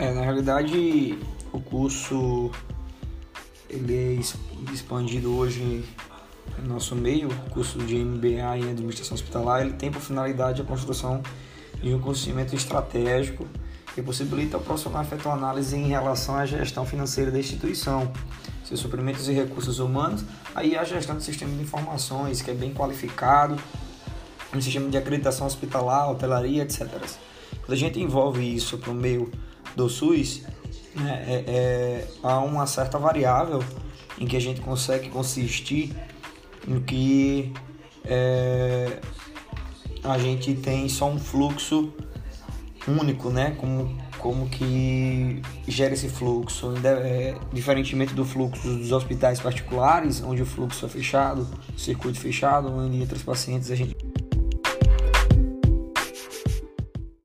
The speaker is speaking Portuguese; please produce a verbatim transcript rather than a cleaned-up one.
É, na realidade, o curso ele é es- expandido hoje no nosso meio. O curso de M B A em Administração Hospitalar, ele tem por finalidade a construção de um conhecimento estratégico que possibilita ao profissional efetuar análise em relação à gestão financeira da instituição, seus suprimentos e recursos humanos, aí a gestão do sistema de informações, que é bem qualificado, um sistema de acreditação hospitalar, hotelaria, etcétera. Quando a gente envolve isso para o meio do SUS, né, é, é, há uma certa variável em que a gente consegue consistir no que é, a gente tem só um fluxo único, né? Como, como que gera esse fluxo, é, diferentemente do fluxo dos hospitais particulares, onde o fluxo é fechado, circuito fechado, onde entre os pacientes a gente